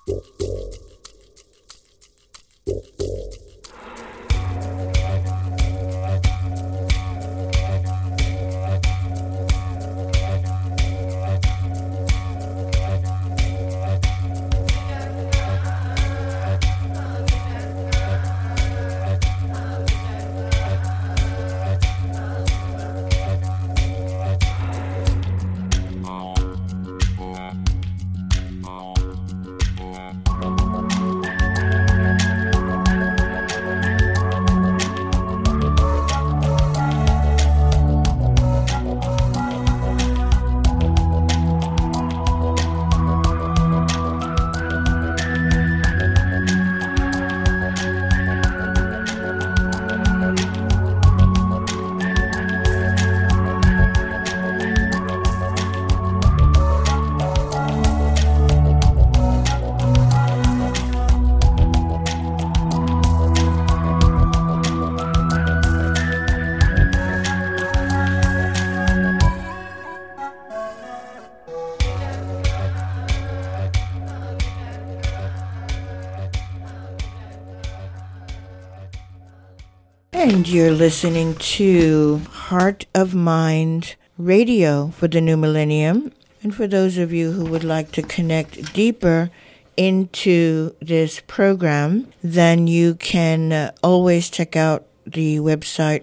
And you're listening to Heart of Mind Radio for the New Millennium. And for those of you who would like to connect deeper into this program, then you can always check out the website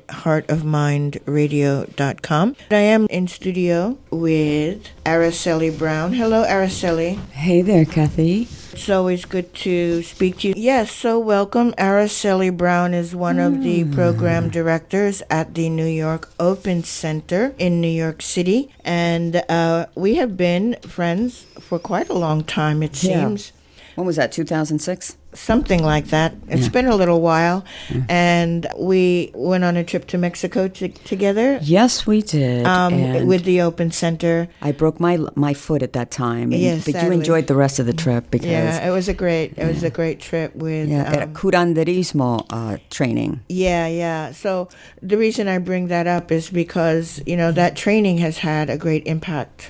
heartofmindradio.com. I am in studio with Araceli Brown. Hello, Araceli. Hey there, Kathy. It's always good to speak to you. Yes, so welcome. Araceli Brown is one of the program directors at the New York Open Center in New York City. And we have been friends for quite a long time, it seems. When was that, 2006? Something like that. It's been a little while. And we went on a trip to Mexico together. Yes, we did. With the Open Center. I broke my foot at that time. Yes, but sadly. you enjoyed the rest of the trip because it was a great trip with curanderismo training. Yeah. So the reason I bring that up is because, that training has had a great impact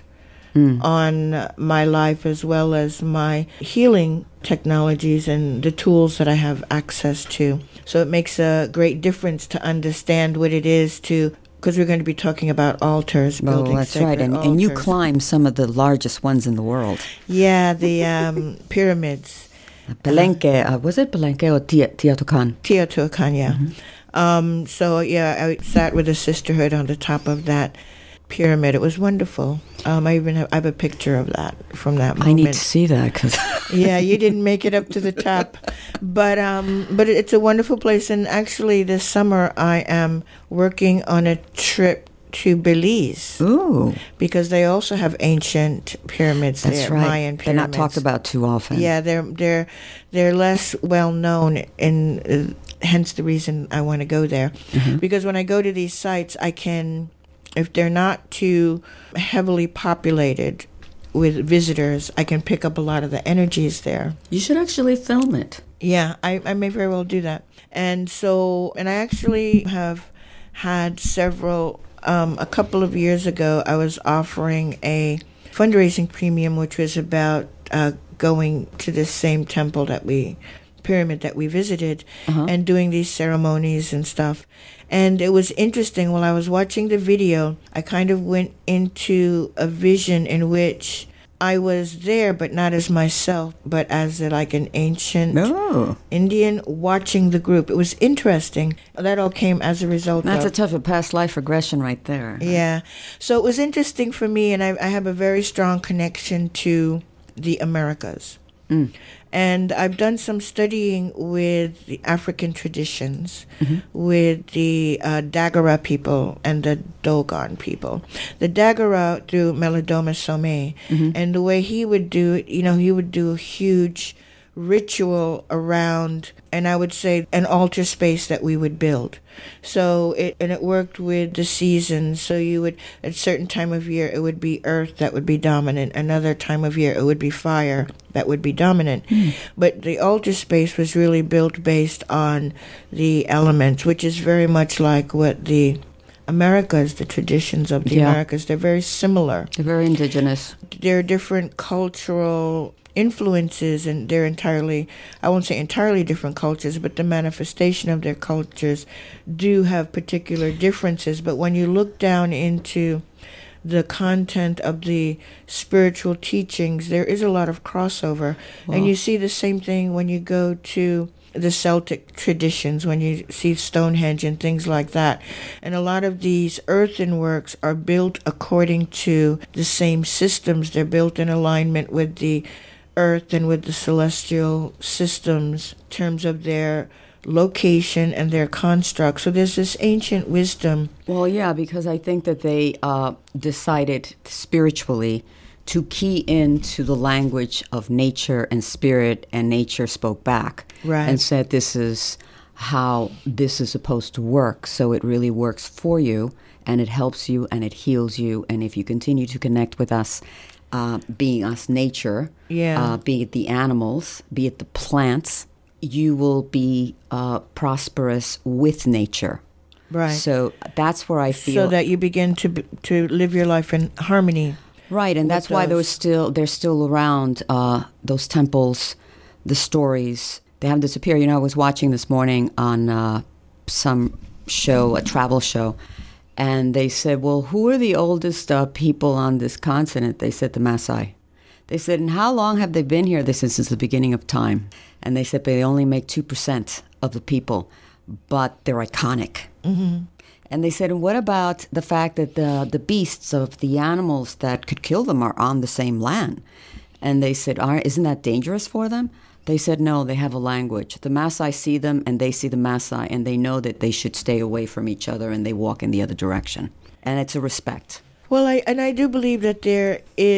on my life as well as my healing technologies and the tools that I have access to. So it makes a great difference to understand what it is because we're going to be talking about altars, building that's sacred right. And you climb some of the largest ones in the world. Yeah, the pyramids. Palenque, was it Palenque or Teotihuacan? Teotihuacan, yeah. Mm-hmm. I sat with a sisterhood on the top of that pyramid. It was wonderful. I have a picture of that from that moment. I need to see that because yeah, you didn't make it up to the top, but it's a wonderful place. And actually, this summer I am working on a trip to Belize. Ooh, because they also have ancient pyramids. That's there, right. Mayan pyramids. They're not talked about too often. Yeah, they're less well known, and hence the reason I want to go there. Mm-hmm. Because when I go to these sites, I can. If they're not too heavily populated with visitors, I can pick up a lot of the energies there. You should actually film it. Yeah, I may very well do that. And I actually have had several, a couple of years ago, I was offering a fundraising premium, which was about going to this same pyramid that we visited, and doing these ceremonies and stuff. And it was interesting. While I was watching the video, I kind of went into a vision in which I was there, but not as myself, but as like an ancient Indian watching the group. It was interesting. That all came as a result That's a tough past life regression right there. Yeah. So it was interesting for me, and I have a very strong connection to the Americas. And I've done some studying with the African traditions, with the Dagara people and the Dogon people. The Dagara through Melodoma Somé, and the way he would do it, he would do a huge ritual around, and I would say an altar space that we would build. So it worked with the seasons. So you would, at a certain time of year, it would be earth that would be dominant. Another time of year, it would be fire that would be dominant. But the altar space was really built based on the elements, which is very much like what the Americas, the traditions of the Americas, they're very similar. They're very indigenous. There are different cultural influences, and they're entirely, I won't say entirely different cultures, but the manifestation of their cultures do have particular differences. But when you look down into the content of the spiritual teachings, there is a lot of crossover. Wow. And you see the same thing when you go to the Celtic traditions, when you see Stonehenge and things like that. And a lot of these earthenworks are built according to the same systems. They're built in alignment with the earth and with the celestial systems in terms of their location and their construct. So there's this ancient wisdom. Well, yeah, because I think that they decided spiritually to key into the language of nature and spirit, and nature spoke back. Right. And said, this is how this is supposed to work. So it really works for you, and it helps you, and it heals you. And if you continue to connect with us, being us nature, be it the animals, be it the plants, you will be prosperous with nature. Right. So that's where I feel. So that you begin to live your life in harmony. Right, and that's why they're still around, those temples, the stories. They haven't disappeared. You know, I was watching this morning on some show, a travel show, and they said, well, who are the oldest people on this continent? They said the Maasai. They said, and how long have they been here? They said, since the beginning of time. And they said, they only make 2% of the people, but they're iconic. Mm-hmm. And they said, and what about the fact that the beasts of the animals that could kill them are on the same land? And they said, isn't that dangerous for them? They said, no, they have a language. The Maasai see them, and they see the Maasai, and they know that they should stay away from each other, and they walk in the other direction. And it's a respect. Well, I do believe that there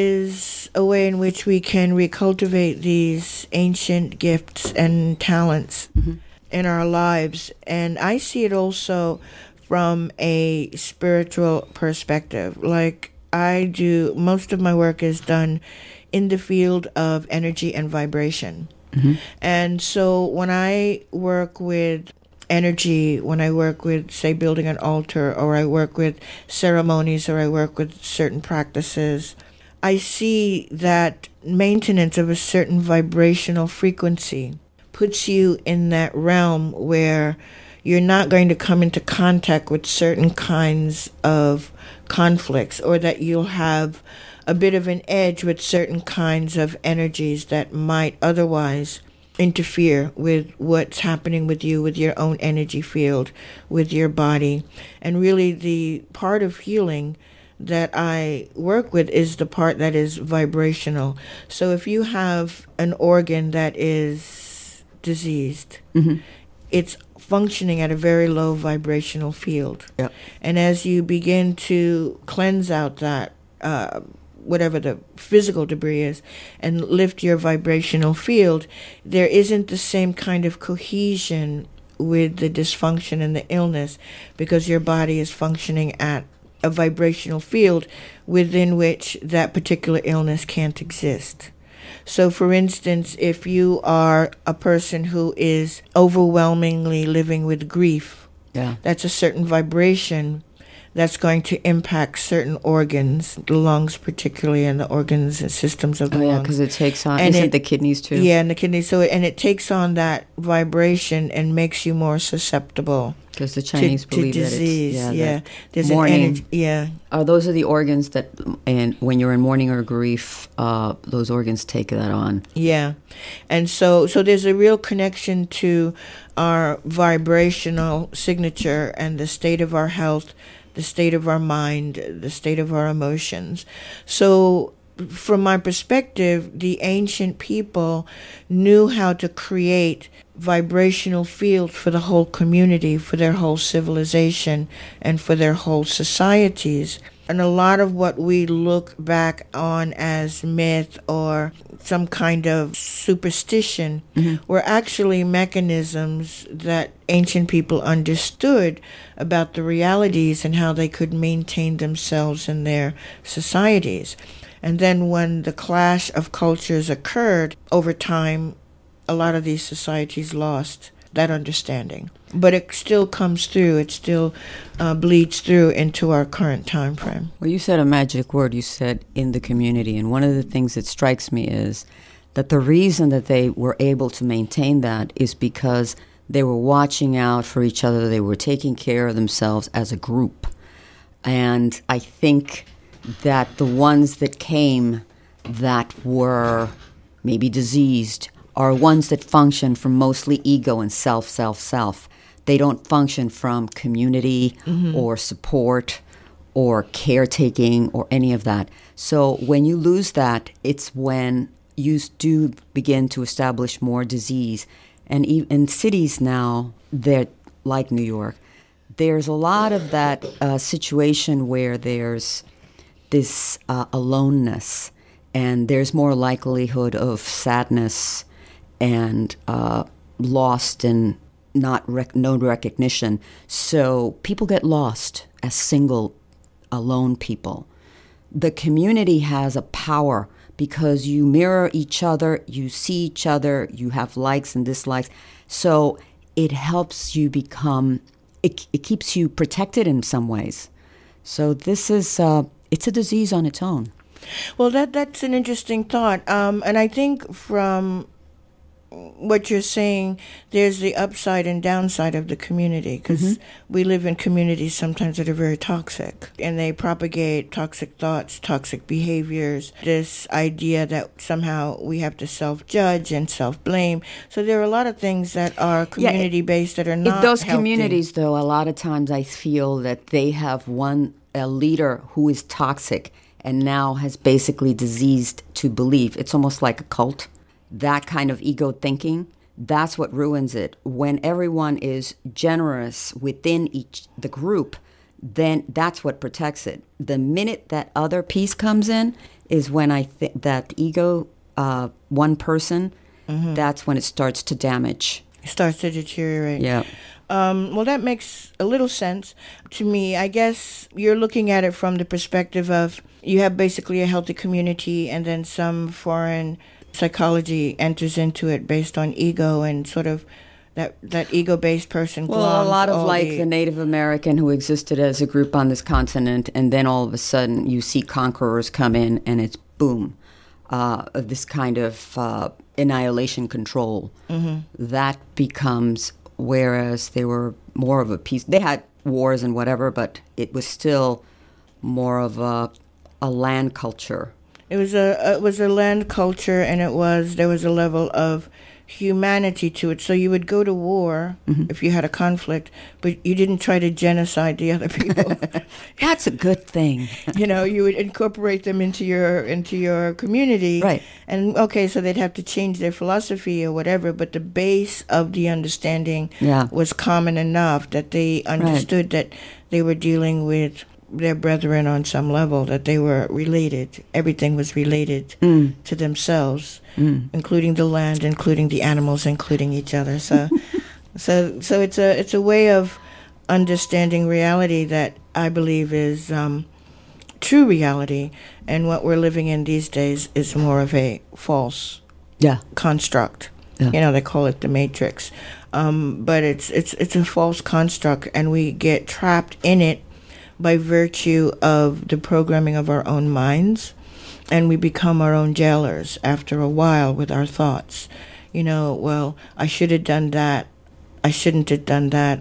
is a way in which we can recultivate these ancient gifts and talents in our lives. And I see it also from a spiritual perspective. Like I do, most of my work is done in the field of energy and vibration. Mm-hmm. And so when I work with energy, when I work with, say, building an altar, or I work with ceremonies, or I work with certain practices, I see that maintenance of a certain vibrational frequency puts you in that realm where you're not going to come into contact with certain kinds of conflicts, or that you'll have a bit of an edge with certain kinds of energies that might otherwise interfere with what's happening with you, with your own energy field, with your body. And really the part of healing that I work with is the part that is vibrational. So if you have an organ that is diseased, it's functioning at a very low vibrational field. Yep. And as you begin to cleanse out that whatever the physical debris is, and lift your vibrational field, there isn't the same kind of cohesion with the dysfunction and the illness, because your body is functioning at a vibrational field within which that particular illness can't exist. So, for instance, if you are a person who is overwhelmingly living with grief, that's a certain vibration that's going to impact certain organs, the lungs particularly, and the organs and systems of the lungs. Because it takes on, isn't it the kidneys too? Yeah, and the kidneys. So, and it takes on that vibration and makes you more susceptible. Because the Chinese believe to disease. That it's, there's mourning. An energy. Yeah. Those are the organs that, and when you're in mourning or grief, those organs take that on. Yeah, and so there's a real connection to our vibrational signature and the state of our health, the state of our mind, the state of our emotions. So from my perspective, the ancient people knew how to create vibrational fields for the whole community, for their whole civilization, and for their whole societies. And a lot of what we look back on as myth or some kind of superstition were actually mechanisms that ancient people understood about the realities and how they could maintain themselves in their societies. And then when the clash of cultures occurred over time, a lot of these societies lost that understanding. But it still comes through. It still bleeds through into our current time frame. Well, you said a magic word. You said in the community. And one of the things that strikes me is that the reason that they were able to maintain that is because they were watching out for each other. They were taking care of themselves as a group. And I think that the ones that came that were maybe diseased are ones that function from mostly ego and self. They don't function from community or support or caretaking or any of that. So when you lose that, it's when you do begin to establish more disease. And in cities now, that like New York, there's a lot of that situation where there's this aloneness, and there's more likelihood of sadness and lost and no recognition. So people get lost as single, alone people. The community has a power because you mirror each other, you see each other, you have likes and dislikes. So it helps you become, it keeps you protected in some ways. So this is, it's a disease on its own. Well, that's an interesting thought. And I think from what you're saying, there's the upside and downside of the community, because we live in communities sometimes that are very toxic, and they propagate toxic thoughts, toxic behaviors, this idea that somehow we have to self-judge and self-blame. So there are a lot of things that are community-based that are not those healthy. Communities, though, a lot of times I feel that they have a leader who is toxic and now has basically diseased to believe. It's almost like a cult. That kind of ego thinking, that's what ruins it. When everyone is generous within the group, then that's what protects it. The minute that other piece comes in is when I think that ego, one person, that's when it starts to damage. It starts to deteriorate. Yeah. Well, that makes a little sense to me. I guess you're looking at it from the perspective of you have basically a healthy community, and then some foreign psychology enters into it based on ego, and sort of that ego-based person. Well, a lot of like the Native American who existed as a group on this continent, and then all of a sudden you see conquerors come in, and it's boom, this kind of annihilation control. That becomes, whereas they were more of a peace. They had wars and whatever, but it was still more of a land culture. It was a land culture, and there was a level of humanity to it. So you would go to war if you had a conflict, but you didn't try to genocide the other people. That's a good thing. You would incorporate them into your community. Right. And okay, so they'd have to change their philosophy or whatever, but the base of the understanding was common enough that they understood that they were dealing with their brethren on some level, that they were related. Everything was related to themselves, including the land, including the animals, including each other. So it's a way of understanding reality that I believe is true reality, and what we're living in these days is more of a false construct. They call it the Matrix, but it's a false construct, and we get trapped in it by virtue of the programming of our own minds, and we become our own jailers after a while with our thoughts. Well, I should have done that. I shouldn't have done that.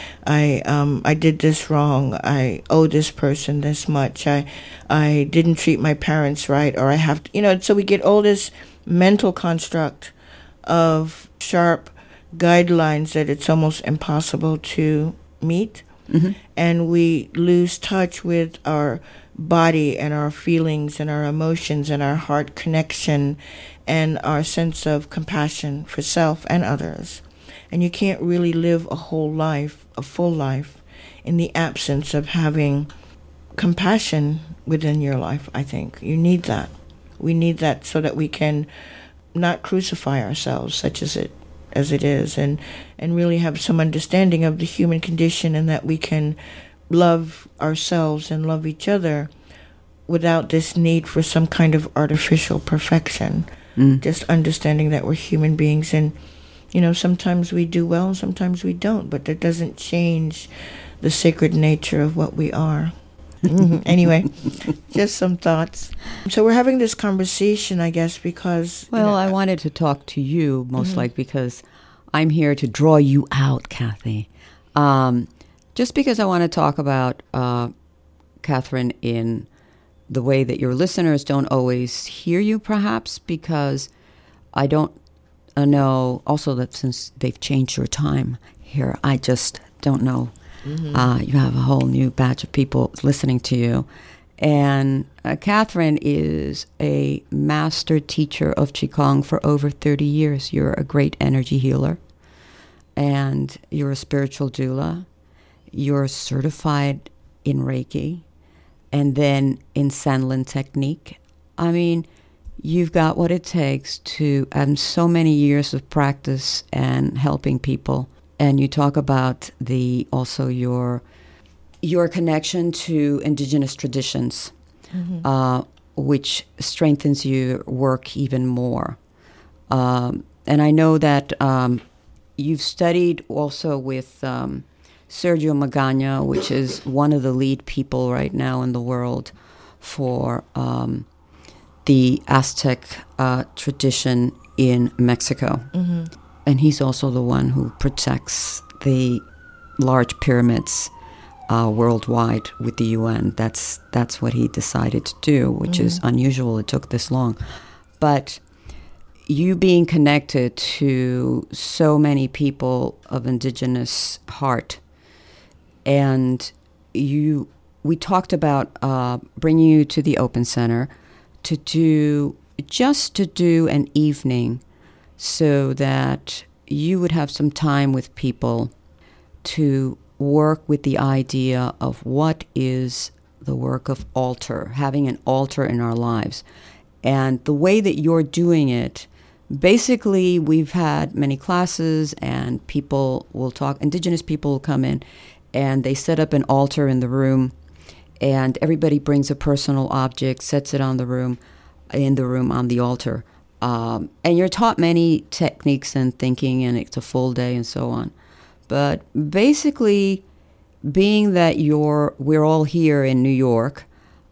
I did this wrong. I owe this person this much. I didn't treat my parents right, or I have to, so we get all this mental construct of sharp guidelines that it's almost impossible to meet. And we lose touch with our body and our feelings and our emotions and our heart connection and our sense of compassion for self and others. And you can't really live a full life, in the absence of having compassion within your life, I think. You need that. We need that so that we can not crucify ourselves, such as it is, and really have some understanding of the human condition, and that we can love ourselves and love each other without this need for some kind of artificial perfection. Just understanding that we're human beings, and sometimes we do well and sometimes we don't, but that doesn't change the sacred nature of what we are. Anyway, just some thoughts. So we're having this conversation, I guess, because... Well, I wanted to talk to you, most likely, because I'm here to draw you out, Kathy. Just because I want to talk about Catherine in the way that your listeners don't always hear you, perhaps, because I don't know, also that since they've changed your time here, I just don't know. You have a whole new batch of people listening to you. And Catherine is a master teacher of Qigong for over 30 years. You're a great energy healer, and you're a spiritual doula. You're certified in Reiki, and then in Sanlin technique. I mean, you've got what it takes to have so many years of practice and helping people. And you talk about also your connection to indigenous traditions, which strengthens your work even more. And I know that you've studied also with Sergio Magana, which is one of the lead people right now in the world for the Aztec tradition in Mexico. And he's also the one who protects the large pyramids worldwide with the UN. That's what he decided to do, which is unusual. It took this long. But you being connected to so many people of indigenous heart, and we talked about bringing you to the Open Center to do an evening so that you would have some time with people to work with the idea of what is the work of altar, having an altar in our lives. And the way that you're doing it, basically we've had many classes and people will talk, indigenous people will come in and they set up an altar in the room, and everybody brings a personal object, sets it on the room on the altar. And you're taught many techniques and thinking, and it's a full day and so on. But basically, being that we're all here in New York,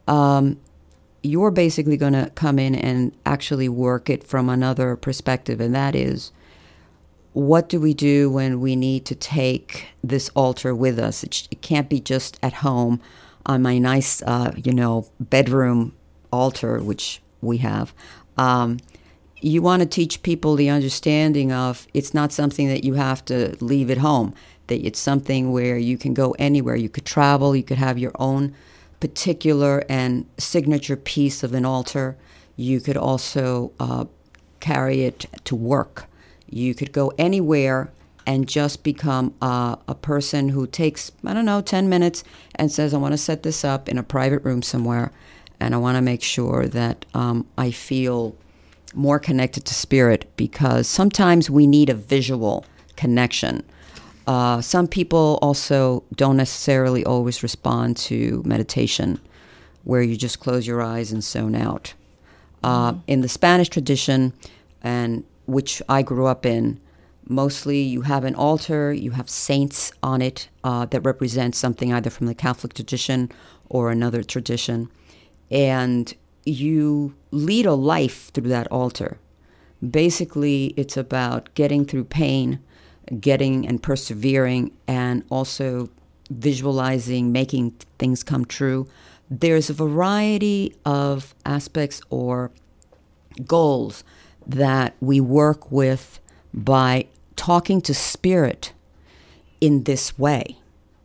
you're basically going to come in and actually work it from another perspective, and that is, what do we do when we need to take this altar with us? It can't be just at home on my nice, bedroom altar, which we have. You want to teach people the understanding of it's not something that you have to leave at home, that it's something where you can go anywhere. You could travel, you could have your own particular and signature piece of an altar. You could also carry it to work. You could go anywhere and just become a person who takes, 10 minutes and says, I want to set this up in a private room somewhere, and I want to make sure that I feel more connected to spirit, because sometimes we need a visual connection. Some people also don't necessarily always respond to meditation, where you just close your eyes and zone out. In the Spanish tradition, and which I grew up in, mostly you have an altar, you have saints on it that represent something either from the Catholic tradition or another tradition, and you lead a life through that altar. Basically, it's about getting through pain, getting and persevering, and also visualizing, making things come true. There's a variety of aspects or goals that we work with by talking to spirit in this way.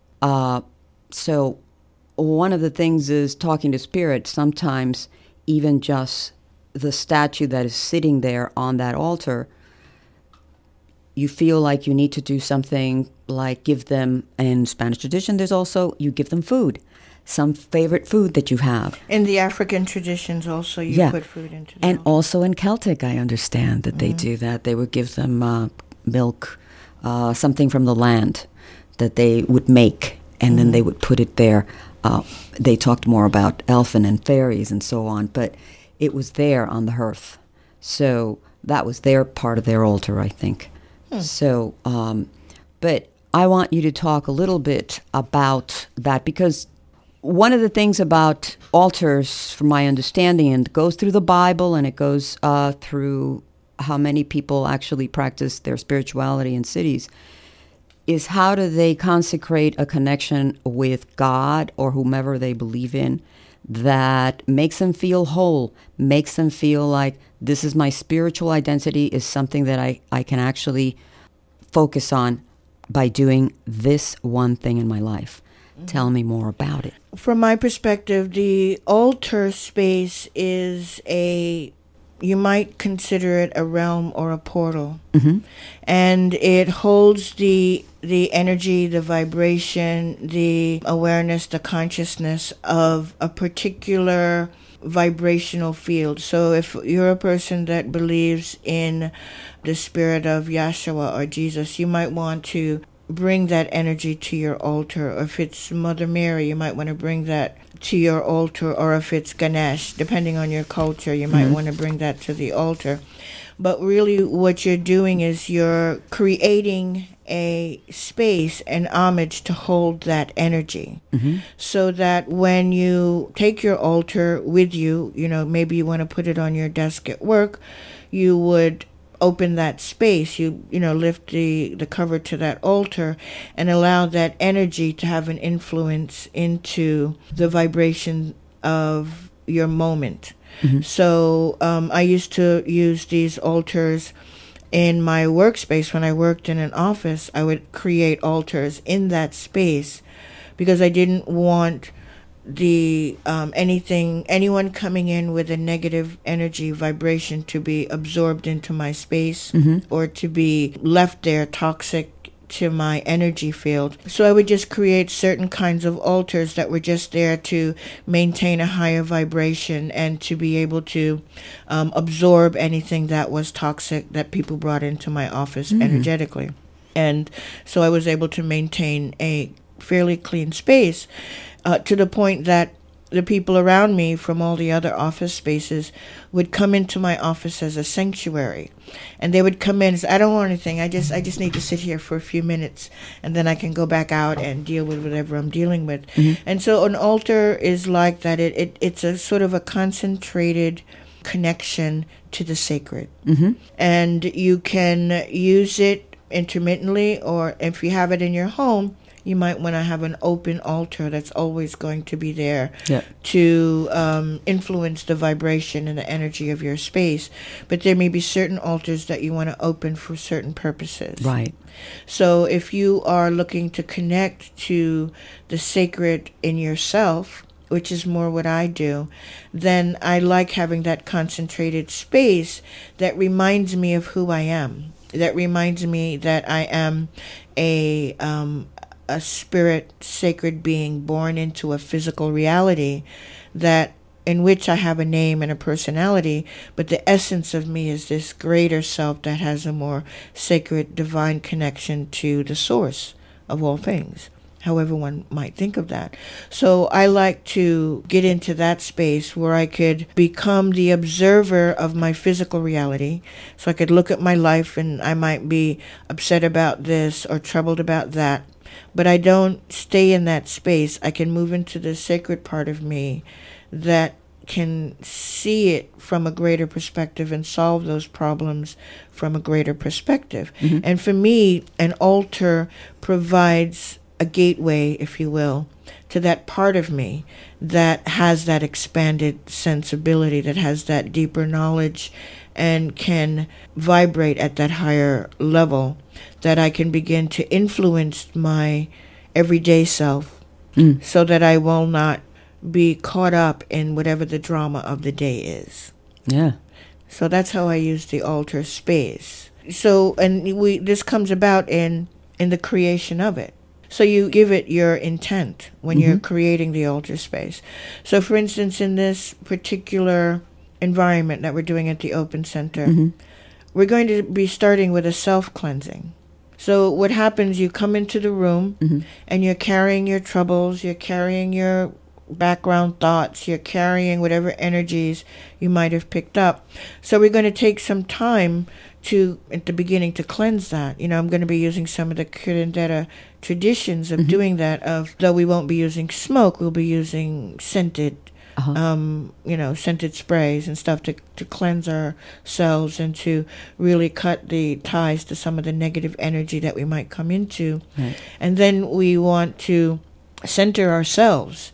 So one of the things is talking to spirit. Sometimes even just the statue that is sitting there on that altar, you feel like you need to do something like give them, in Spanish tradition, there's also, you give them food, some favorite food that you have. In the African traditions also, you put food into them. And also in Celtic, I understand that they do that. They would give them milk, something from the land that they would make, and then they would put it there. They talked more about elfin and fairies and so on, but it was there on the hearth. So that was their part of their altar, I think. So, but I want you to talk a little bit about that, because one of the things about altars, from my understanding, and it goes through the Bible and it goes through how many people actually practice their spirituality in cities, is how do they consecrate a connection with God or whomever they believe in that makes them feel whole, makes them feel like this is my spiritual identity, is something that I can actually focus on by doing this one thing in my life. Mm-hmm. Tell me more about it. From my perspective, the altar space is you might consider it a realm or a portal. Mm-hmm. And it holds the energy, the vibration, the awareness, the consciousness of a particular vibrational field. So if you're a person that believes in the spirit of Yahshua or Jesus, you might want to bring that energy to your altar. Or if it's Mother Mary, you might want to bring that to your altar. Or if it's Ganesh, depending on your culture, you might want to bring that to the altar. But really what you're doing is you're creating a space, an homage to hold that energy. Mm-hmm. So that when you take your altar with you, maybe you want to put it on your desk at work, you would open that space, you lift the cover to that altar and allow that energy to have an influence into the vibration of your moment. Mm-hmm. So I used to use these altars in my workspace. When I worked in an office, I would create altars in that space because I didn't want anyone coming in with a negative energy vibration to be absorbed into my space, mm-hmm. or to be left there toxic to my energy field. So I would just create certain kinds of altars that were just there to maintain a higher vibration and to be able to absorb anything that was toxic that people brought into my office energetically. And so I was able to maintain a fairly clean space. To the point that the people around me from all the other office spaces would come into my office as a sanctuary. And they would come in and say, I don't want anything. I just need to sit here for a few minutes, and then I can go back out and deal with whatever I'm dealing with. Mm-hmm. And so an altar is like that. It's a sort of a concentrated connection to the sacred. Mm-hmm. And you can use it intermittently, or if you have it in your home, you might want to have an open altar that's always going to be there to influence the vibration and the energy of your space. But there may be certain altars that you want to open for certain purposes. Right. So if you are looking to connect to the sacred in yourself, which is more what I do, then I like having that concentrated space that reminds me of who I am. That reminds me that I am a spirit, sacred being born into a physical reality that in which I have a name and a personality, but the essence of me is this greater self that has a more sacred, divine connection to the source of all things, however one might think of that. So I like to get into that space where I could become the observer of my physical reality. So I could look at my life and I might be upset about this or troubled about that. But I don't stay in that space. I can move into the sacred part of me that can see it from a greater perspective and solve those problems from a greater perspective. Mm-hmm. And for me, an altar provides a gateway, if you will, to that part of me that has that expanded sensibility, that has that deeper knowledge and can vibrate at that higher level, that I can begin to influence my everyday self so that I will not be caught up in whatever the drama of the day is. Yeah. So that's how I use the altar space. So, and this comes about in the creation of it. So you give it your intent when you're creating the altar space. So for instance, in this particular environment that we're doing at the Open Center, we're going to be starting with a self-cleansing. So what happens, you come into the room and you're carrying your troubles, you're carrying your background thoughts, you're carrying whatever energies you might have picked up. So we're going to take some time to, at the beginning, to cleanse that. I'm going to be using some of the curandera traditions of doing that, though we won't be using smoke, we'll be using scented scented sprays and stuff to cleanse ourselves and to really cut the ties to some of the negative energy that we might come into. Right. And then we want to center ourselves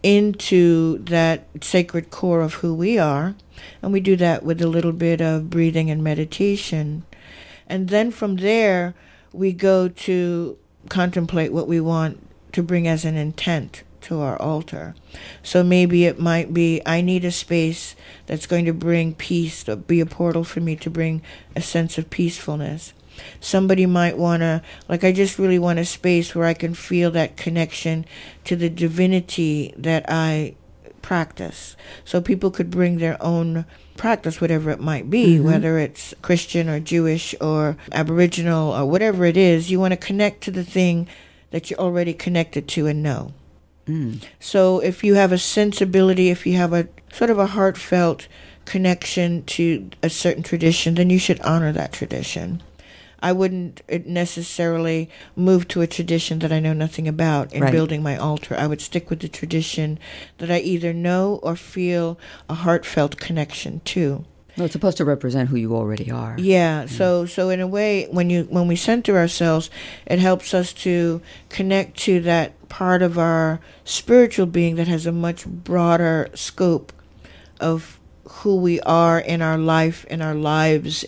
into that sacred core of who we are. And we do that with a little bit of breathing and meditation. And then from there, we go to contemplate what we want to bring as an intent to our altar. So maybe it might be, I need a space that's going to bring peace, to be a portal for me to bring a sense of peacefulness. Somebody might want to, I just really want a space where I can feel that connection to the divinity that I practice. So people could bring their own practice, whatever it might be, whether it's Christian or Jewish or Aboriginal or whatever it is. You want to connect to the thing that you're already connected to and know. So if you have a sensibility, if you have a sort of a heartfelt connection to a certain tradition, then you should honor that tradition. I wouldn't necessarily move to a tradition that I know nothing about in building my altar. I would stick with the tradition that I either know or feel a heartfelt connection to. Well, it's supposed to represent who you already are. Yeah. So in a way, when we center ourselves, it helps us to connect to that part of our spiritual being that has a much broader scope of who we are in our life, in our lives,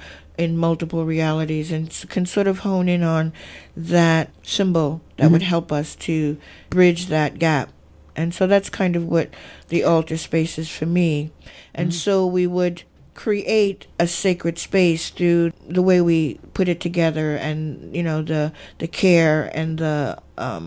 in multiple realities, and can sort of hone in on that symbol that would help us to bridge that gap. And so that's kind of what the altar space is for me. And so we would create a sacred space through the way we put it together, and the care and the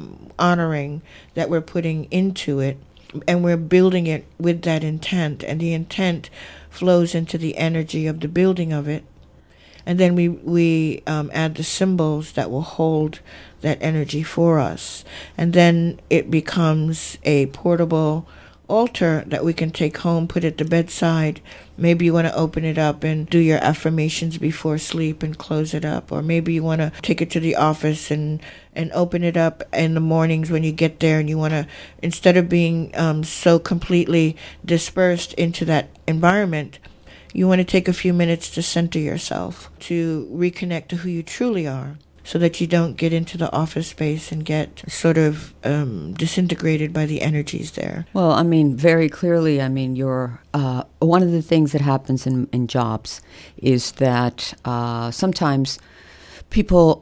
honoring that we're putting into it, and we're building it with that intent, and the intent flows into the energy of the building of it. And then we add the symbols that will hold that energy for us. And then it becomes a portable altar that we can take home, put at the bedside. Maybe you want to open it up and do your affirmations before sleep and close it up. Or maybe you want to take it to the office and open it up in the mornings when you get there, and you want to, instead of being so completely dispersed into that environment, you want to take a few minutes to center yourself, to reconnect to who you truly are, so that you don't get into the office space and get sort of disintegrated by the energies there. Well, I mean, very clearly, I mean, you're one of the things that happens in jobs is that sometimes people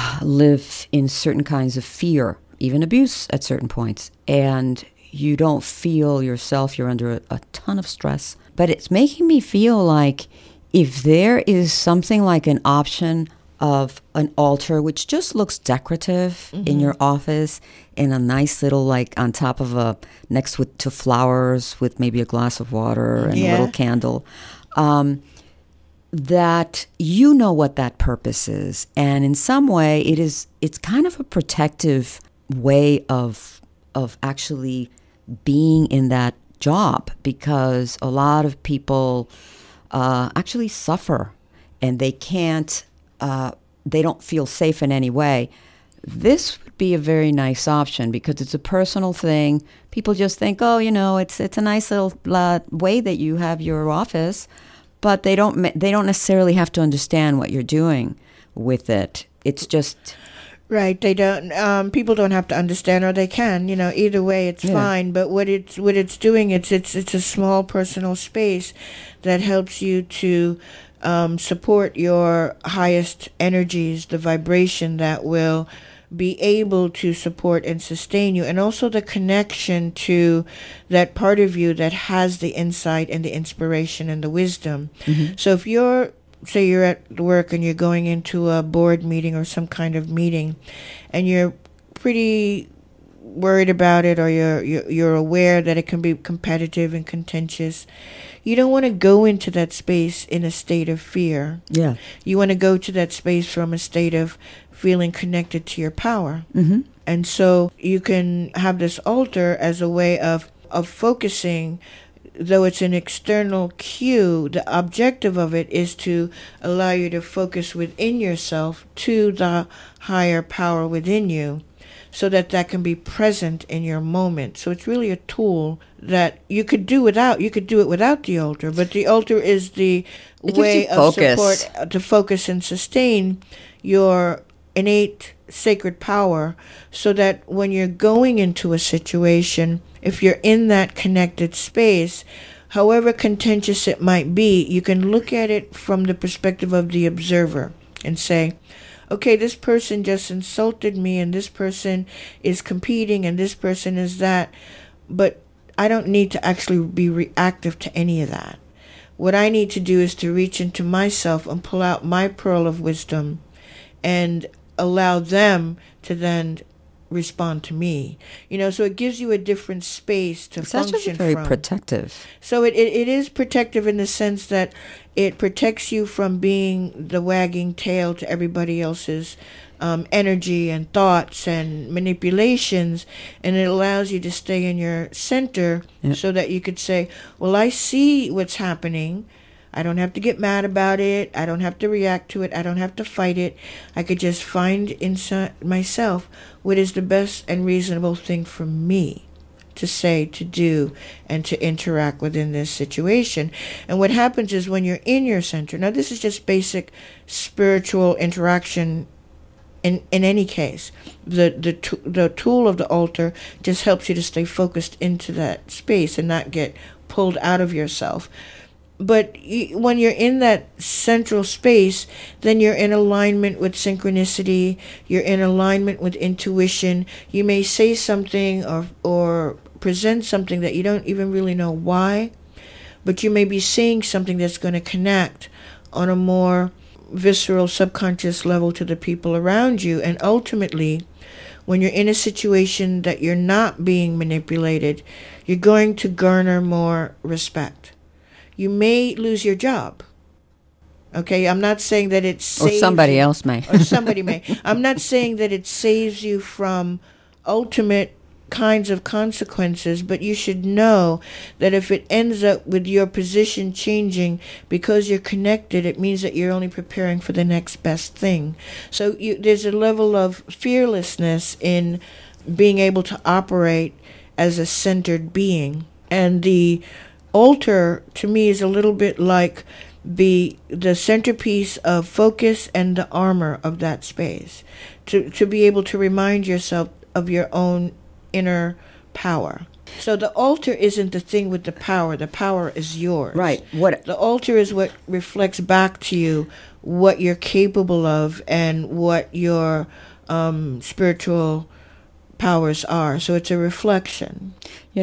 live in certain kinds of fear, even abuse at certain points, and you don't feel yourself, you're under a ton of stress. But it's making me feel like if there is something like an option of an altar, which just looks decorative in your office, in a nice little, on top of next to flowers with maybe a glass of water and a little candle, that you know what that purpose is. And in some way, it's kind of a protective way of actually being in that job, because a lot of people actually suffer and they can't, they don't feel safe in any way. This would be a very nice option because it's a personal thing. People just think, oh, it's a nice little way that you have your office, but they don't necessarily have to understand what you're doing with it. It's just... Right, they don't. People don't have to understand, or they can. Either way, it's fine. But what it's doing, it's a small personal space that helps you to support your highest energies, the vibration that will be able to support and sustain you, and also the connection to that part of you that has the insight and the inspiration and the wisdom. So if say you're at work and you're going into a board meeting or some kind of meeting, and you're pretty worried about it, or you're aware that it can be competitive and contentious, you don't want to go into that space in a state of fear. Yeah. You want to go to that space from a state of feeling connected to your power. And so you can have this altar as a way of focusing though it's an external cue, the objective of it is to allow you to focus within yourself to the higher power within you, so that that can be present in your moment. So it's really a tool that you could do without. You could do it without the altar, but the altar is the way of support to focus and sustain your innate sacred power, so that when you're going into a situation, if you're in that connected space, however contentious it might be, you can look at it from the perspective of the observer and say, okay, this person just insulted me, and this person is competing, and this person is that, but I don't need to actually be reactive to any of that. What I need to do is to reach into myself and pull out my pearl of wisdom and allow them to then respond to me. So it gives you a different space to function from. It's actually very protective. So it is protective in the sense that it protects you from being the wagging tail to everybody else's energy and thoughts and manipulations, and it allows you to stay in your center. Yep. So that you could say, well, I see what's happening. I don't have to get mad about it. I don't have to react to it. I don't have to fight it. I could just find inside myself what is the best and reasonable thing for me to say, to do, and to interact within this situation. And what happens is when you're in your center, now this is just basic spiritual interaction in any case. The tool of the altar just helps you to stay focused into that space and not get pulled out of yourself. But when you're in that central space, then you're in alignment with synchronicity, you're in alignment with intuition. You may say something or present something that you don't even really know why, but you may be saying something that's going to connect on a more visceral, subconscious level to the people around you. And ultimately, when you're in a situation that you're not being manipulated, you're going to garner more respect. You may lose your job. Okay, I'm not saying that it saves you. Or somebody else may. Or somebody may. I'm not saying that it saves you from ultimate kinds of consequences, but you should know that if it ends up with your position changing because you're connected, it means that you're only preparing for the next best thing. So there's a level of fearlessness in being able to operate as a centered being. And the altar, to me, is a little bit like the centerpiece of focus and the armor of that space, to be able to remind yourself of your own inner power. So the altar isn't the thing with the power is yours. Right. The altar is what reflects back to you what you're capable of and what your spiritual powers are. So it's a reflection.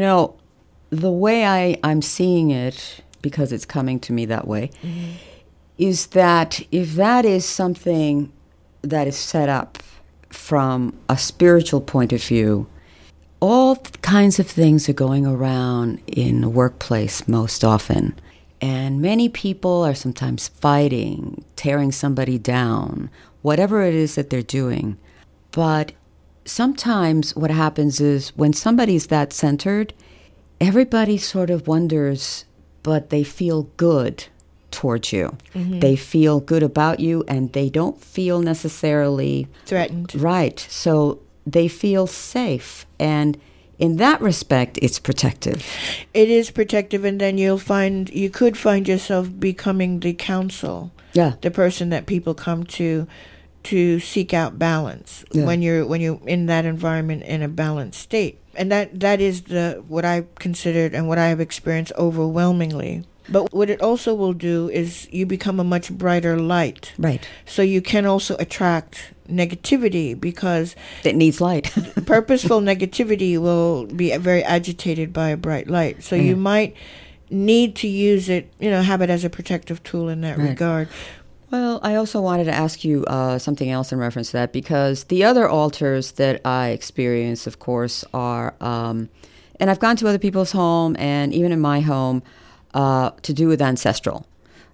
The way I'm seeing it, because it's coming to me that way, mm-hmm. is that if that is something that is set up from a spiritual point of view, all kinds of things are going around in the workplace most often. And many people are sometimes fighting, tearing somebody down, whatever it is that they're doing. But sometimes what happens is when somebody's that centered, everybody sort of wonders, but they feel good towards you. Mm-hmm. They feel good about you, and they don't feel necessarily threatened. Right. So they feel safe. And in that respect, it's protective. It is protective, and then you could find yourself becoming the counsel. Yeah. The person that people come to seek out balance. Yeah. When you're in that environment in a balanced state. And that is what I've considered and what I have experienced overwhelmingly. But what it also will do is you become a much brighter light. Right. So you can also attract negativity because it needs light. Purposeful negativity will be very agitated by a bright light. So you might need to use it, have it as a protective tool in that regard. Well, I also wanted to ask you something else in reference to that, because the other altars that I experience, of course, are, and I've gone to other people's home and even in my home, to do with ancestral.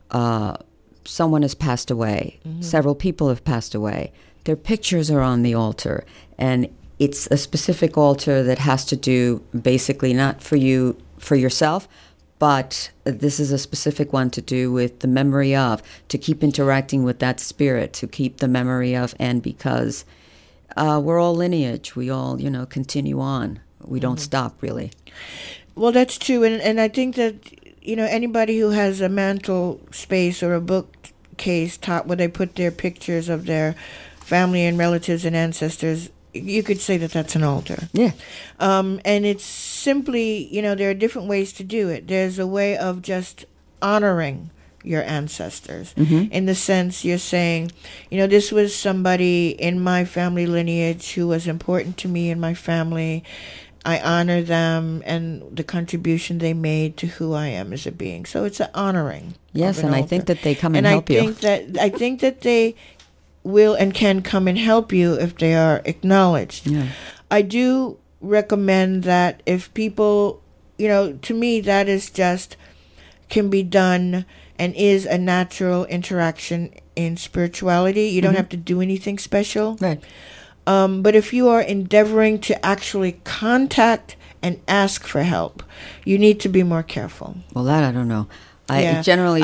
Someone has passed away. Mm-hmm. Several people have passed away. Their pictures are on the altar, and it's a specific altar that has to do basically not for you, for yourself, But this is a specific one to do with the memory of, to keep interacting with that spirit, to keep the memory of, and because we're all lineage. We all, continue on. We don't stop, really. Well, that's true. And I think that, anybody who has a mantle space or a bookcase top where they put their pictures of their family and relatives and ancestors, you could say that that's an altar. Yeah. And it's simply, there are different ways to do it. There's a way of just honoring your ancestors in the sense you're saying, this was somebody in my family lineage who was important to me and my family. I honor them and the contribution they made to who I am as a being. So it's an honoring. Yes, and altar. I think that they come and help you. I think that they will and can come and help you if they are acknowledged. Yeah. I do recommend that if people, to me that is just can be done and is a natural interaction in spirituality. You don't have to do anything special. Right. But if you are endeavoring to actually contact and ask for help, you need to be more careful. Well, that I don't know. Generally,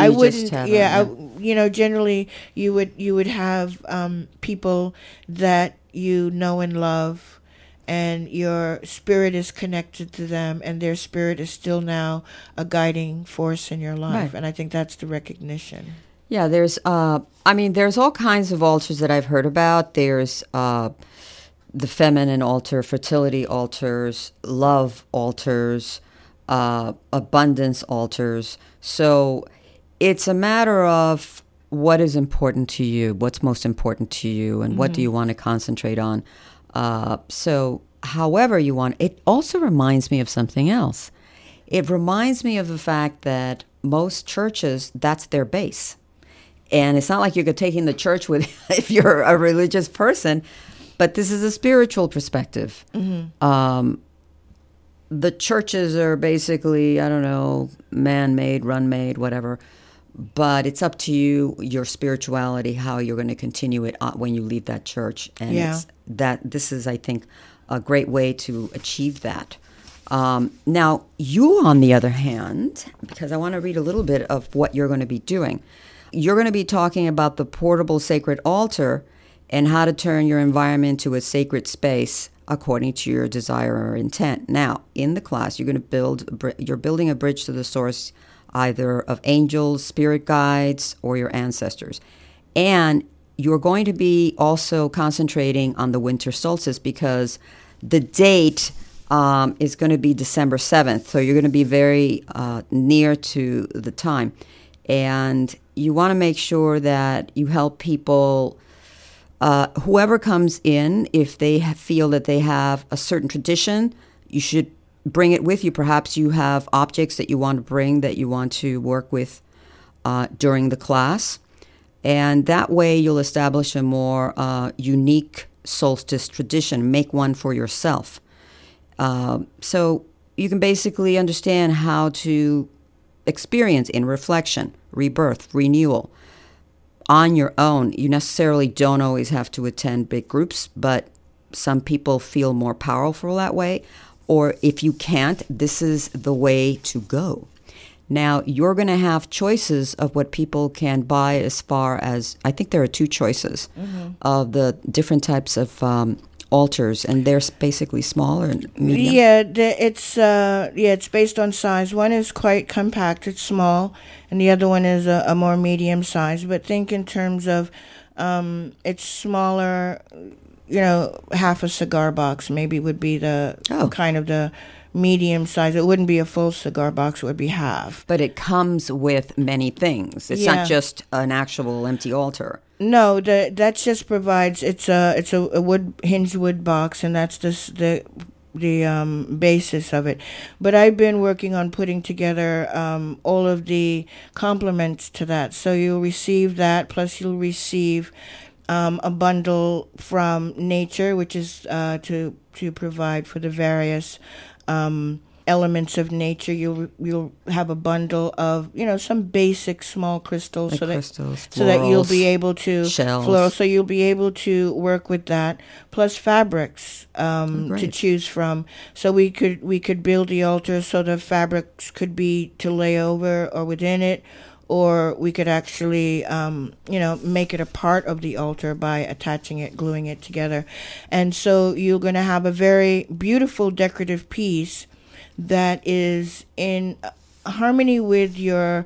generally you would have people that you know and love, and your spirit is connected to them, and their spirit is still now a guiding force in your life. Right. And I think that's the recognition. Yeah, there's all kinds of altars that I've heard about. There's the feminine altar, fertility altars, love altars, abundance altars. So it's a matter of what is important to you, what's most important to you, and what do you want to concentrate on. So however you want. It also reminds me of something else. It reminds me of the fact that most churches, that's their base. And it's not like you're taking the church with if you're a religious person, but this is a spiritual perspective. The churches are basically, man-made, run-made, whatever. But it's up to you, your spirituality, how you're going to continue it when you leave that church. And this is, I think, a great way to achieve that. Now, you, on the other hand, because I want to read a little bit of what you're going to be doing. You're going to be talking about the portable sacred altar and how to turn your environment to a sacred space according to your desire or intent. Now, in the class, you're building a bridge to the source, either of angels, spirit guides, or your ancestors. And you're going to be also concentrating on the winter solstice because the date is going to be December 7th. So you're going to be very near to the time. And you want to make sure that you help people, whoever comes in, if they feel that they have a certain tradition, you should bring it with you. Perhaps you have objects that you want to bring that you want to work with during the class. And that way you'll establish a more unique solstice tradition. Make one for yourself. So you can basically understand how to experience in reflection, rebirth, renewal on your own. You necessarily don't always have to attend big groups, but some people feel more powerful that way. Or if you can't, this is the way to go. Now, you're going to have choices of what people can buy as far as, I think there are two choices of the different types of altars, and they're basically small or medium. Yeah, it's based on size. One is quite compact, it's small, and the other one is a more medium size. But think in terms of it's smaller, half a cigar box maybe would be the kind of the medium size. It wouldn't be a full cigar box, it would be half. But it comes with many things. It's not just an actual empty altar. No, that just provides, it's a hinged wood box, and that's the basis of it. But I've been working on putting together all of the complements to that. So you'll receive that, plus you'll receive a bundle from nature, which is to provide for the various elements of nature. You'll have a bundle of some basic small crystals, like so crystals, that you'll be able to shells. so you'll be able to work with that, plus fabrics to choose from. So we could build the altar so the fabrics could be to lay over or within it, or we could actually make it a part of the altar by attaching it, gluing it together. And so you're going to have a very beautiful decorative piece that is in harmony with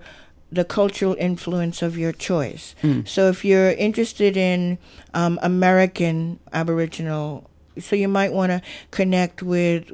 the cultural influence of your choice. So if you're interested in American Aboriginal, so you might want to connect with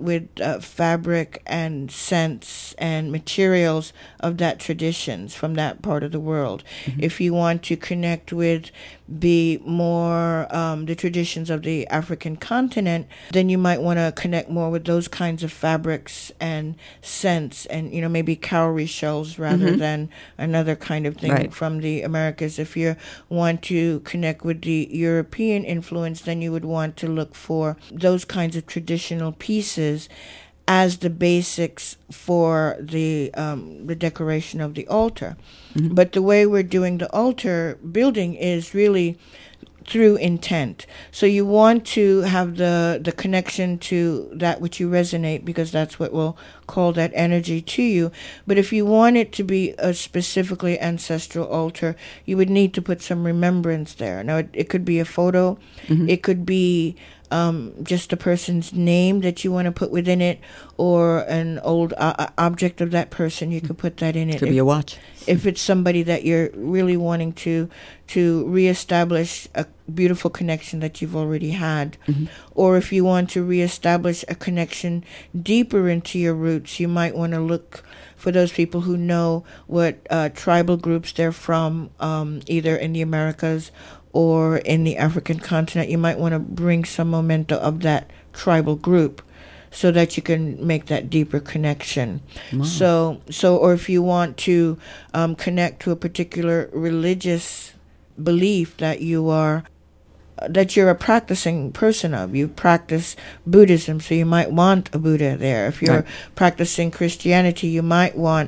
fabric and scents and materials of that traditions from that part of the world. If you want to connect with the more the traditions of the African continent, then you might want to connect more with those kinds of fabrics and scents, and maybe cowrie shells rather than another kind of thing from the Americas. If you want to connect with the European influence, then you would want to look for those kinds of traditional pieces as the basics for the decoration of the altar. But the way we're doing the altar building is really through intent. So you want to have the connection to that which you resonate, because that's what will call that energy to you. But if you want it to be a specifically ancestral altar, you would need to put some remembrance there. Now, it could be a photo. It could be just a person's name that you want to put within it, or an old object of that person. You could put that in it. Could be a watch. If it's somebody that you're really wanting to reestablish a beautiful connection that you've already had, or if you want to reestablish a connection deeper into your roots, you might want to look for those people who know what tribal groups they're from, either in the Americas or in the African continent. You might want to bring some memento of that tribal group so that you can make that deeper connection. Wow. So, or if you want to connect to a particular religious belief that you're a practicing person of. You practice Buddhism, so you might want a Buddha there. If you're practicing Christianity, you might want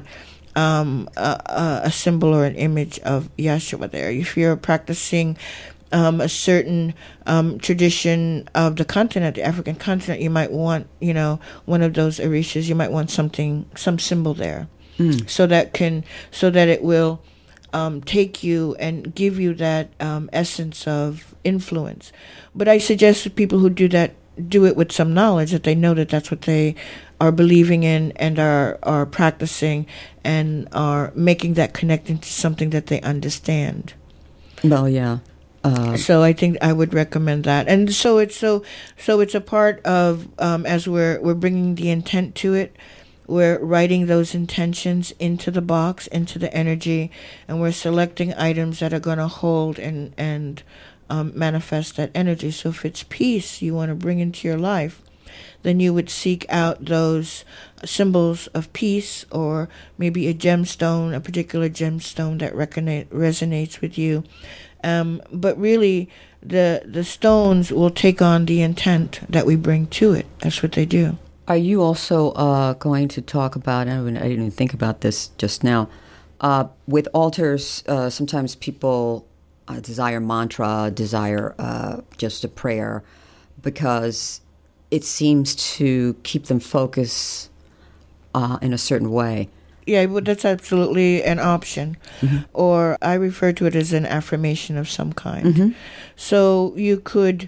a symbol or an image of Yeshua there. If you're practicing a certain tradition of the continent, the African continent, you might want, one of those orishas. You might want some symbol there, so that it will take you and give you that essence of influence. But I suggest that people who do that do it with some knowledge, that they know that that's what they are believing in and are practicing and are making that connection to something that they understand. Well, yeah. So I think I would recommend that. And so it's a part of, as we're bringing the intent to it, we're writing those intentions into the box, into the energy, and we're selecting items that are going to hold and manifest that energy. So if it's peace you want to bring into your life, then you would seek out those symbols of peace, or maybe a particular gemstone that resonates with you. But really, the stones will take on the intent that we bring to it. That's what they do. Are you also going to talk about, I didn't even think about this just now, with altars, sometimes people desire mantra, desire just a prayer, because it seems to keep them focused in a certain way. Yeah, well, that's absolutely an option. Or I refer to it as an affirmation of some kind. So you could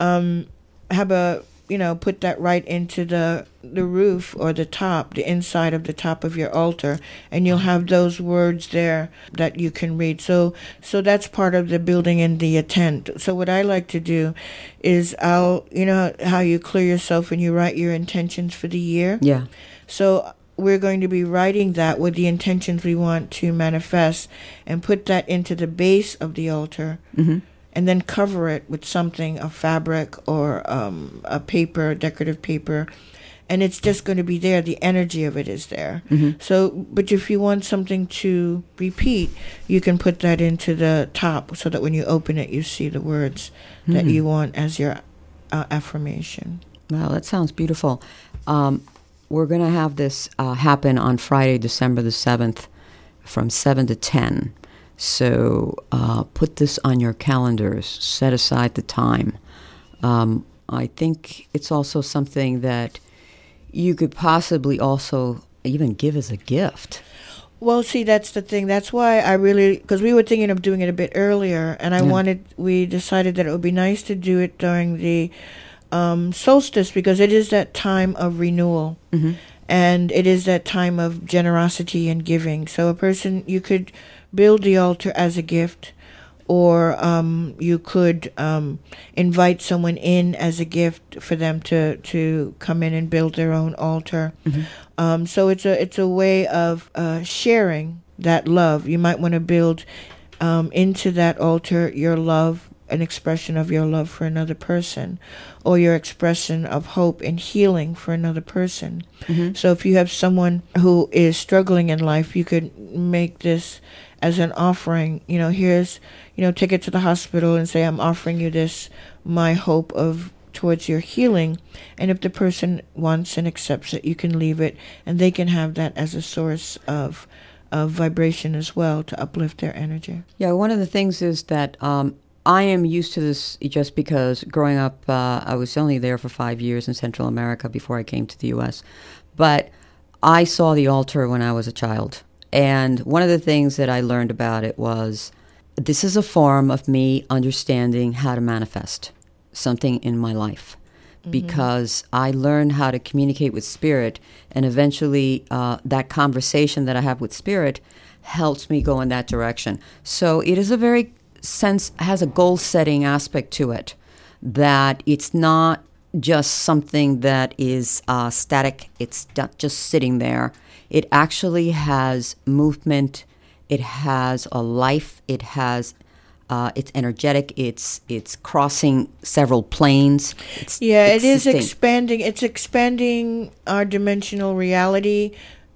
have put that right into the roof or the inside of the top of your altar, and you'll have those words there that you can read. So that's part of the building in the intent. So what I like to do is how you clear yourself when you write your intentions for the year. Yeah. So we're going to be writing that with the intentions we want to manifest, and put that into the base of the altar. And then cover it with something, a fabric or a paper, decorative paper, and it's just going to be there. The energy of it is there. So, but if you want something to repeat, you can put that into the top, so that when you open it, you see the words that you want as your affirmation. Wow, that sounds beautiful. we're going to have this happen on Friday, December the 7th from 7 to 10. So put this on your calendars. Set aside the time. I think it's also something that you could possibly also even give as a gift. Well, see, that's the thing. That's why because we were thinking of doing it a bit earlier, and we decided that it would be nice to do it during the solstice, because it is that time of renewal. Mm-hmm. And it is that time of generosity and giving. So you could build the altar as a gift, or you could invite someone in as a gift for them to come in and build their own altar. Mm-hmm. So it's a way of sharing that love. You might want to build into that altar your love, an expression of your love for another person, or your expression of hope and healing for another person. Mm-hmm. So if you have someone who is struggling in life, you could make this as an offering. Take it to the hospital and say, I'm offering you this, my hope towards your healing. And if the person wants and accepts it, you can leave it, and they can have that as a source of vibration as well to uplift their energy. Yeah, one of the things is that I am used to this just because growing up, I was only there for 5 years in Central America before I came to the U.S. But I saw the altar when I was a child. And one of the things that I learned about it was this is a form of me understanding how to manifest something in my life. Mm-hmm. Because I learned how to communicate with spirit, and eventually that conversation that I have with spirit helps me go in that direction. So it is has a goal-setting aspect to it, that it's not just something that is static. It's not just sitting there. It actually has movement. It has a life. It has it's energetic. It's crossing several planes. It is expanding. It's expanding our dimensional reality.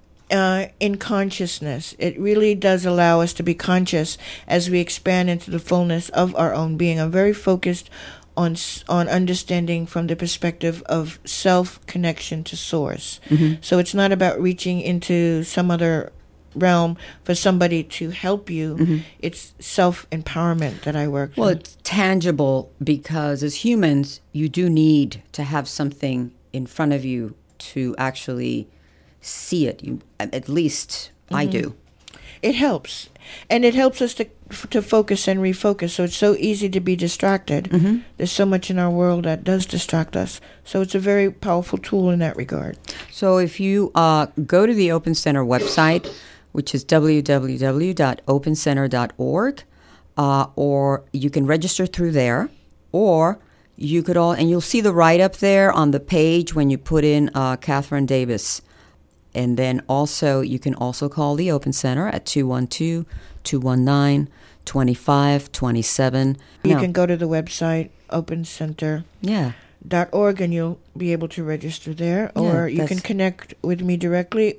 In consciousness. It really does allow us to be conscious as we expand into the fullness of our own being. I'm very focused on understanding from the perspective of self-connection to source. Mm-hmm. So it's not about reaching into some other realm for somebody to help you. Mm-hmm. It's self-empowerment that I work Well, it's tangible, because as humans, you do need to have something in front of you to actually see it. At least mm-hmm. I do. It helps. And it helps us to focus and refocus. So it's so easy to be distracted. Mm-hmm. There's so much in our world that does distract us. So it's a very powerful tool in that regard. So if you go to the Open Center website, which is www.opencenter.org, or you can register through there, or you could and you'll see the write-up there on the page when you put in Catherine Davis. And then also, you can also call the Open Center at 212-219-2527. You can go to the website, opencenter.org, and you'll be able to register there. Or you can connect with me directly,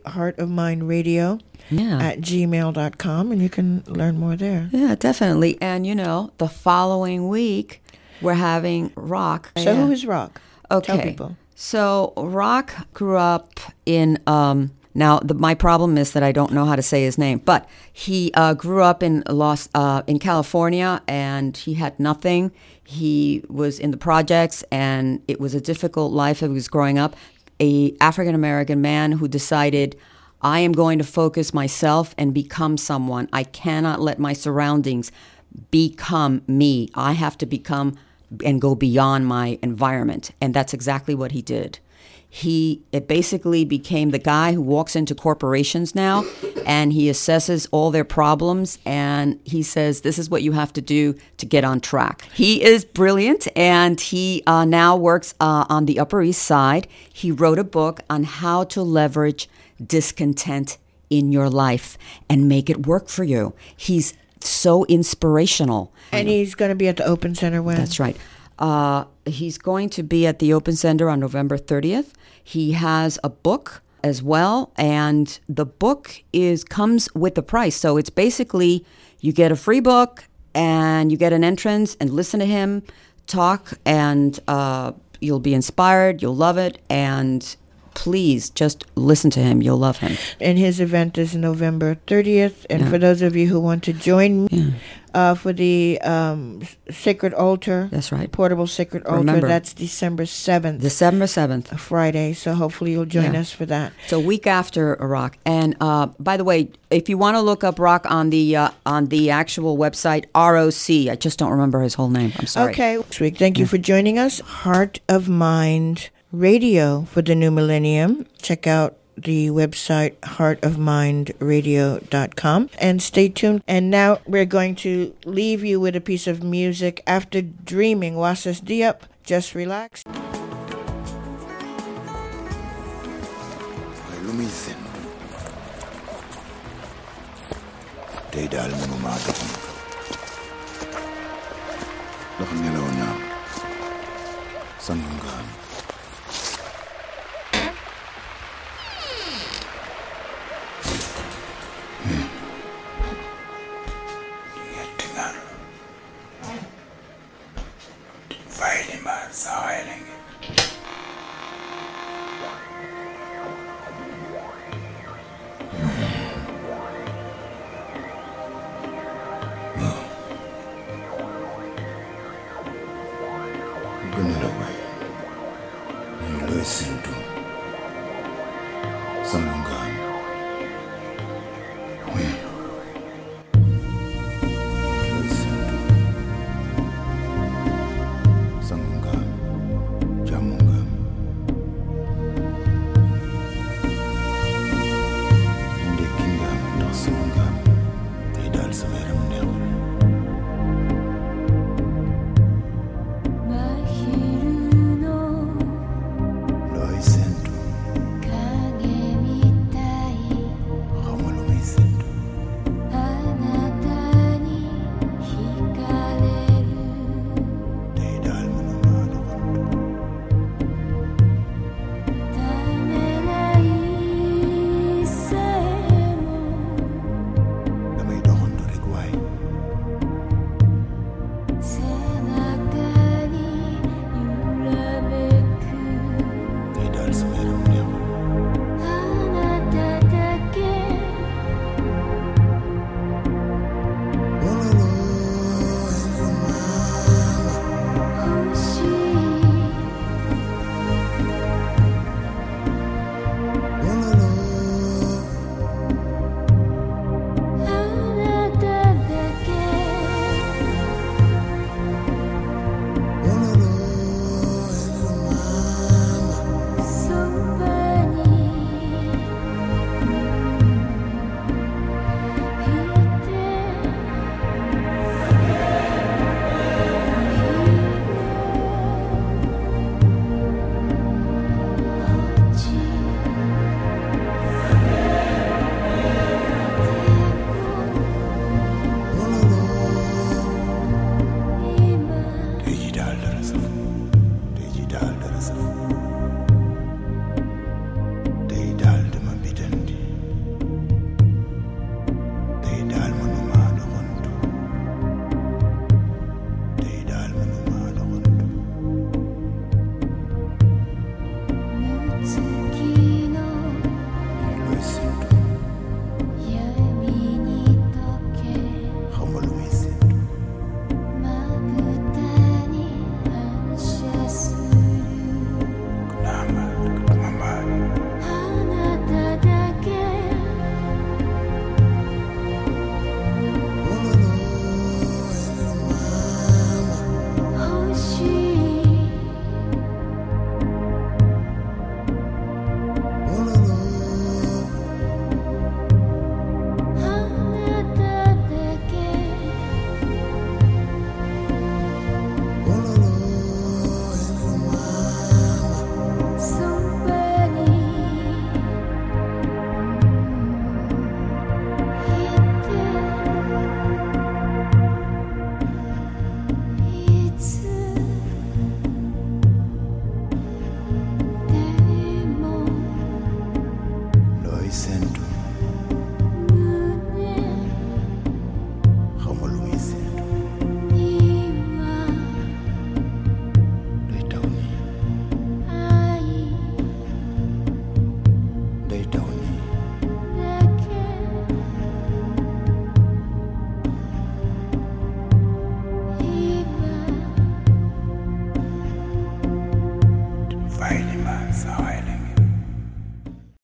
heartofmindradio@gmail.com, and you can learn more there. Yeah, definitely. And, the following week, we're having Rock. So who is Rock? Okay. Tell people. So Rock grew up in, my problem is that I don't know how to say his name, but he grew up in California, and he had nothing. He was in the projects, and it was a difficult life. He was growing up, a African-American man who decided, I am going to focus myself and become someone. I cannot let my surroundings become me. I have to become and go beyond my environment. And that's exactly what he did. It basically became the guy who walks into corporations now, and he assesses all their problems, and he says, this is what you have to do to get on track. He is brilliant, and he now works on the Upper East Side. He wrote a book on how to leverage discontent in your life and make it work for you. He's so inspirational. And he's going to be at the Open Center when? That's right. He's going to be at the Open Center on November 30th. He has a book as well, and the book comes with the price. So it's basically you get a free book and you get an entrance and listen to him talk, and you'll be inspired. You'll love it, and please just listen to him. You'll love him. And his event is November 30th. And for those of you who want to join me for the Sacred Altar. That's right. Portable Sacred Altar. Remember, that's December 7th. December 7th. A Friday. So hopefully you'll join us for that. So a week after Rock. And by the way, if you want to look up Rock on the actual website, ROC. I just don't remember his whole name. I'm sorry. Okay. Next week. Thank you for joining us. Heart of Mind Radio for the new millennium. Check out the website heartofmindradio.com and stay tuned. And now we're going to leave you with a piece of music. After dreaming, Wasis Diop, Just Relax. Listen to Samungan.